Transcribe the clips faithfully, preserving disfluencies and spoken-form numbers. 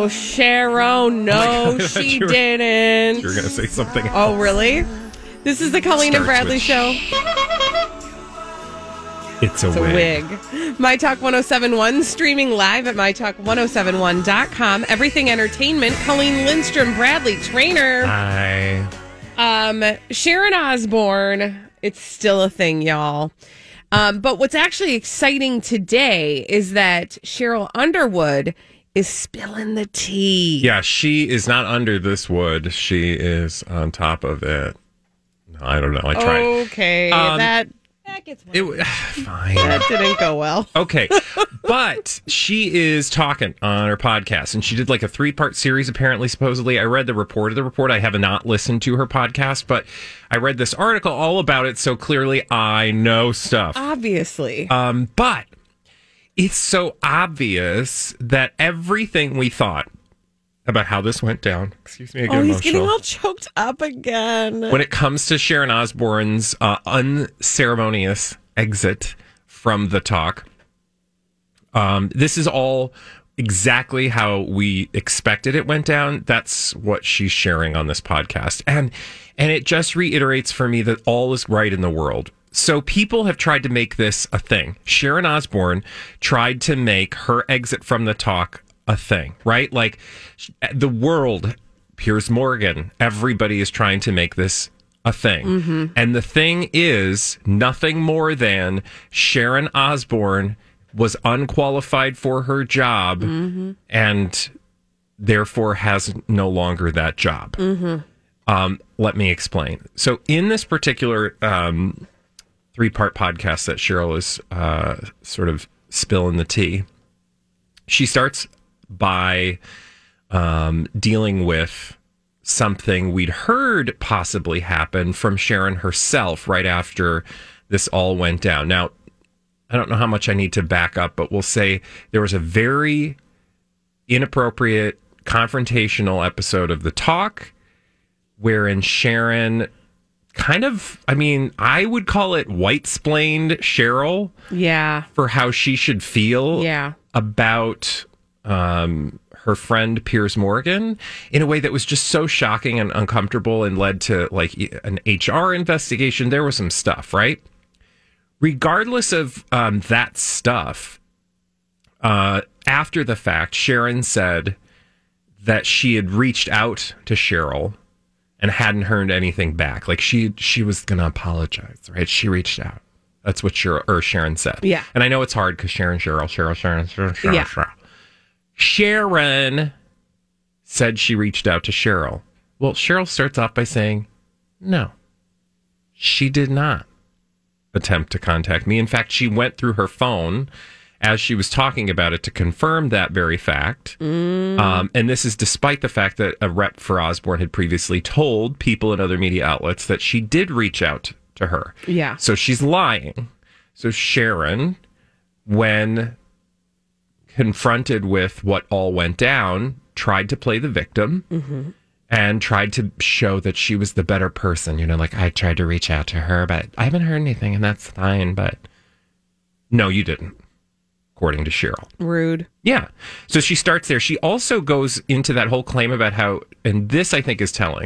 Oh, Sharon, no, oh she you were, didn't. You were going to say something else. Oh, really? This is the Colleen and Bradley show. It's a it's wig. a wig. My Talk one oh seven point one, streaming live at my talk ten seventy-one dot com. Everything Entertainment. Colleen Lindstrom, Bradley Trainer. Hi. Um, Sharon Osbourne. It's still a thing, y'all. Um, but what's actually exciting today is that Cheryl Underwood is spilling the tea. Yeah, she is not under this wood. She is on top of it. I don't know. I tried. Okay, um, that that gets it, fine. That didn't go well. Okay, but she is talking on her podcast, and she did like a three-part series, apparently, supposedly. I read the report of the report. I have not listened to her podcast, but I read this article all about it, so clearly I know stuff. Obviously. Um, but it's so obvious that everything we thought about how this went down. Excuse me, I get oh, he's emotional. getting all choked up again. When it comes to Sharon Osbourne's uh, unceremonious exit from the talk, um, this is all exactly how we expected it went down. That's what she's sharing on this podcast. And and it just reiterates for me that all is right in the world. So people have tried to make this a thing. Sharon Osbourne tried to make her exit from the talk a thing, right? Like the world, Piers Morgan, everybody is trying to make this a thing. Mm-hmm. And the thing is nothing more than Sharon Osbourne was unqualified for her job mm-hmm. and therefore has no longer that job. Mm-hmm. Um, let me explain. So in this particular um, three-part podcast that Cheryl is uh, sort of spilling the tea, she starts by um, dealing with something we'd heard possibly happen from Sharon herself right after this all went down. Now, I don't know how much I need to back up, but we'll say there was a very inappropriate, confrontational episode of The Talk wherein Sharon kind of, I mean, I would call it white-splained Cheryl. Yeah. For how she should feel yeah. about um, her friend Piers Morgan in a way that was just so shocking and uncomfortable and led to like an H R investigation. There was some stuff, right? Regardless of um, that stuff, uh, after the fact, Sharon said that she had reached out to Cheryl and hadn't heard anything back. Like she she was going to apologize, right? She reached out. That's what Cheryl, or Sharon said. Yeah. And I know it's hard because Sharon, Cheryl, Cheryl, Sharon, Sharon, Cheryl, yeah. Cheryl. Sharon said she reached out to Cheryl. Well, Cheryl starts off by saying, no, she did not attempt to contact me. In fact, she went through her phone as she was talking about it to confirm that very fact. Mm. Um, and this is despite the fact that a rep for Osbourne had previously told people in other media outlets that she did reach out to her. Yeah. So she's lying. So Sharon, when confronted with what all went down, tried to play the victim mm-hmm. and tried to show that she was the better person. You know, like, I tried to reach out to her, but I haven't heard anything, and that's fine. But no, you didn't, according to Cheryl. Rude. Yeah. So she starts there. She also goes into that whole claim about how, and this I think is telling,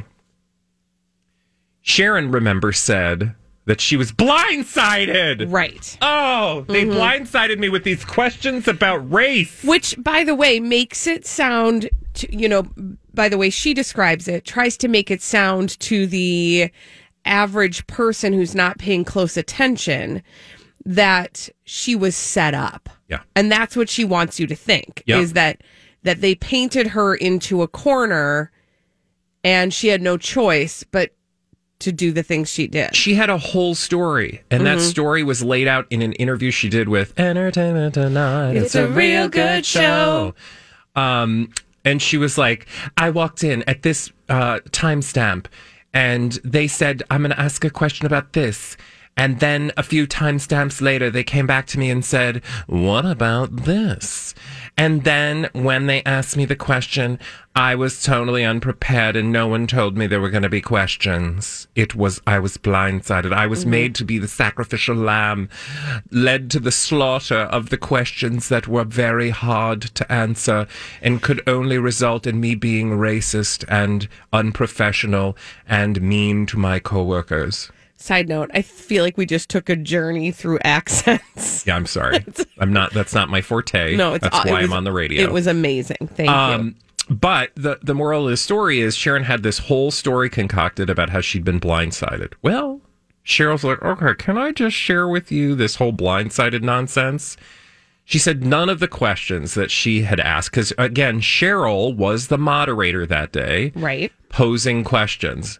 Sharon, remember, said that she was blindsided. Right. Oh, they mm-hmm. blindsided me with these questions about race. Which, by the way, makes it sound, to, you know, by the way she describes it, tries to make it sound to the average person who's not paying close attention that she was set up. Yeah. And that's what she wants you to think, yeah. is that that they painted her into a corner and she had no choice but to do the things she did. She had a whole story, and mm-hmm. that story was laid out in an interview she did with Entertainment Tonight. It's, it's a, a real good show. show. Um, and she was like, I walked in at this uh, timestamp, and they said, I'm going to ask a question about this. And then a few timestamps later, they came back to me and said, what about this? And then when they asked me the question, I was totally unprepared and no one told me there were going to be questions. It was, I was blindsided. I was mm-hmm. made to be the sacrificial lamb, led to the slaughter of the questions that were very hard to answer and could only result in me being racist and unprofessional and mean to my coworkers. Side note, I feel like we just took a journey through accents. Yeah, I'm sorry. I'm not, that's not my forte. No, it's, that's why it was, I'm on the radio. It was amazing. Thank um, you. But the, the moral of the story is Sharon had this whole story concocted about how she'd been blindsided. Well, Cheryl's like, okay, can I just share with you this whole blindsided nonsense? She said none of the questions that she had asked, because again, Cheryl was the moderator that day. Right. Posing questions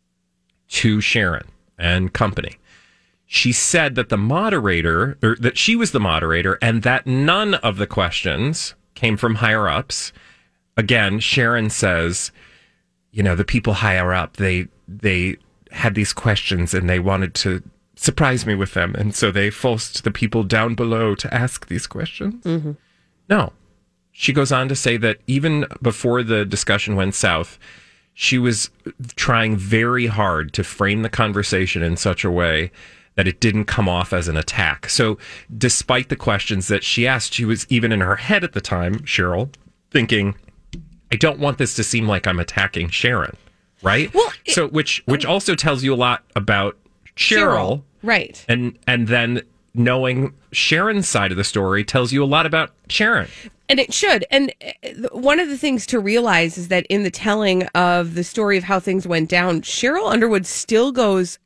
to Sharon and company. She said that the moderator, or that she was the moderator, and that none of the questions came from higher ups. Again, Sharon says, you know, the people higher up, they they had these questions and they wanted to surprise me with them, and so they forced the people down below to ask these questions. Mm-hmm. No. She goes on to say that even before the discussion went south, she was trying very hard to frame the conversation in such a way that it didn't come off as an attack. So despite the questions that she asked, she was even in her head at the time, Cheryl, thinking, I don't want this to seem like I'm attacking Sharon, right? Well, it, so which which also tells you a lot about Cheryl. Cheryl, right. And and then knowing Sharon's side of the story tells you a lot about Sharon. And it should. And one of the things to realize is that in the telling of the story of how things went down, Cheryl Underwood still goes,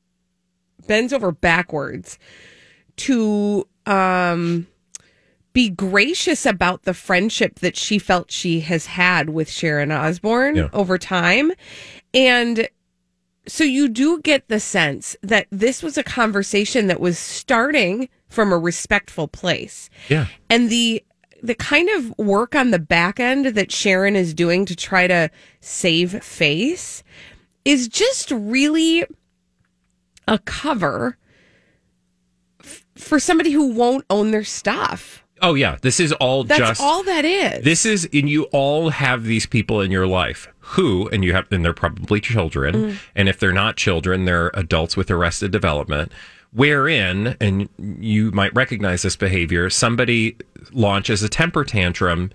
bends over backwards to um, be gracious about the friendship that she felt she has had with Sharon Osbourne yeah. over time. And so you do get the sense that this was a conversation that was starting from a respectful place. Yeah. And the the kind of work on the back end that Sharon is doing to try to save face is just really a cover f- for somebody who won't own their stuff. Oh, yeah. This is all That's just... That's all that is. This is... And you all have these people in your life who, and you have, and they're probably children, mm. and if they're not children, they're adults with arrested development, wherein, and you might recognize this behavior, somebody launches a temper tantrum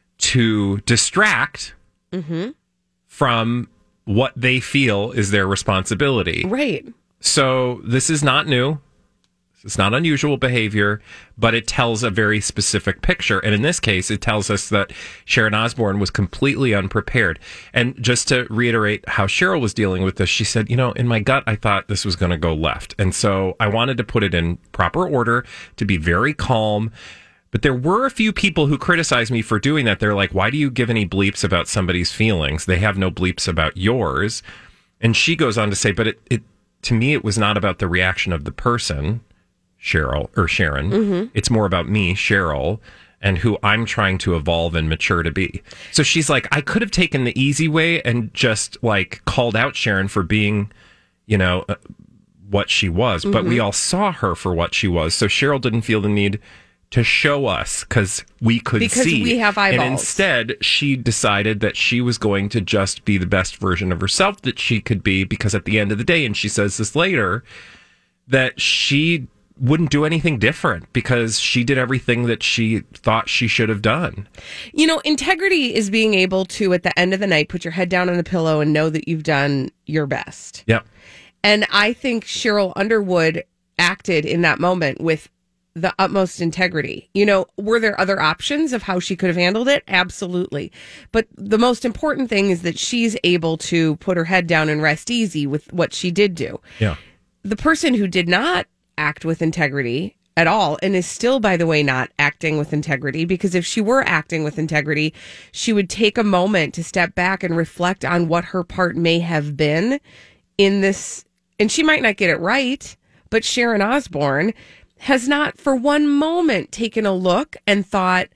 to distract mm-hmm. from what they feel is their responsibility. Right. So this is not new. It's not unusual behavior, but it tells a very specific picture. And in this case, it tells us that Sharon Osbourne was completely unprepared. And just to reiterate how Cheryl was dealing with this, she said, you know, in my gut, I thought this was going to go left. And so I wanted to put it in proper order to be very calm. But there were a few people who criticized me for doing that. They're like, why do you give any bleeps about somebody's feelings? They have no bleeps about yours. And she goes on to say, but it, it to me, it was not about the reaction of the person, Cheryl or Sharon. Mm-hmm. It's more about me, Cheryl, and who I'm trying to evolve and mature to be. So she's like, I could have taken the easy way and just like called out Sharon for being, you know, uh, what she was. Mm-hmm. But we all saw her for what she was. So Cheryl didn't feel the need to show us because we could because see. We have eyeballs. And instead, she decided that she was going to just be the best version of herself that she could be, because at the end of the day, and she says this later, that she wouldn't do anything different because she did everything that she thought she should have done. You know, integrity is being able to, at the end of the night, put your head down on the pillow and know that you've done your best. Yep. And I think Cheryl Underwood acted in that moment with the utmost integrity. You know, were there other options of how she could have handled it? Absolutely. But the most important thing is that she's able to put her head down and rest easy with what she did do. Yeah. The person who did not act with integrity at all, and is still, by the way, not acting with integrity, because if she were acting with integrity, she would take a moment to step back and reflect on what her part may have been in this. And she might not get it right, but Sharon Osbourne has not for one moment taken a look and thought,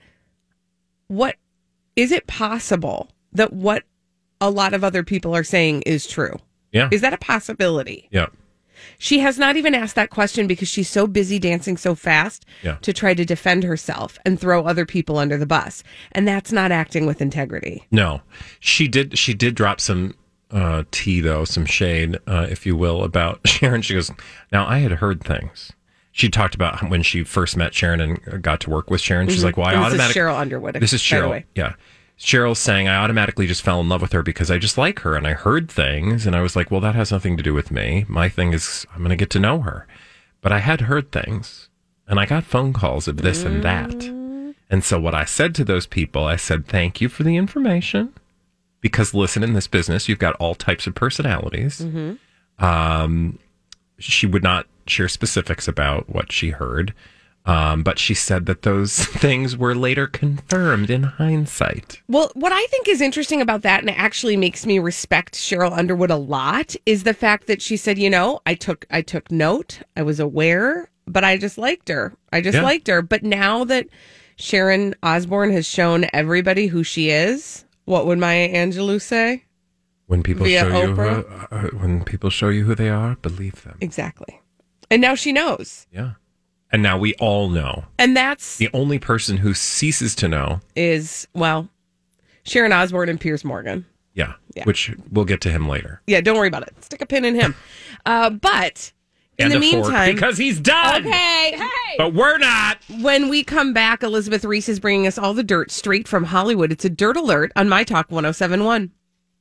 what is it possible that what a lot of other people are saying is true? Yeah. Is that a possibility? Yeah. She has not even asked that question because she's so busy dancing so fast Yeah. to try to defend herself and throw other people under the bus. And that's not acting with integrity. No, she did. She did drop some uh, tea, though, some shade, uh, if you will, about Sharon. She goes, "Now I had heard things." She talked about when she first met Sharon and got to work with Sharon. She's mm-hmm. like, "Well, I this automatically." Is Cheryl Underwood. This is Cheryl. Yeah, Cheryl's saying I automatically just fell in love with her because I just like her and I heard things and I was like, "Well, that has nothing to do with me. My thing is I'm going to get to know her." But I had heard things and I got phone calls of this and that. And so what I said to those people, I said, "Thank you for the information." Because listen, in this business, you've got all types of personalities. Mm-hmm. Um, she would not share specifics about what she heard, um, but she said that those things were later confirmed in hindsight. Well, what I think is interesting about that, and it actually makes me respect Cheryl Underwood a lot, is the fact that she said, "You know, I took I took note, I was aware, but I just liked her. I just yeah. liked her." But now that Sharon Osbourne has shown everybody who she is. What would Maya Angelou say? When people Via show you Oprah? who, uh, when people show you who they are, believe them. Exactly. And now she knows. Yeah. And now we all know. And that's the only person who ceases to know is, well, Sharon Osbourne and Piers Morgan. Yeah. yeah. Which we'll get to him later. Yeah, don't worry about it. Stick a pin in him. uh, but in and the a meantime, fork because he's done. Okay, hey. But we're not. When we come back, Elizabeth Reese is bringing us all the dirt straight from Hollywood. It's a dirt alert on My Talk one oh seven one.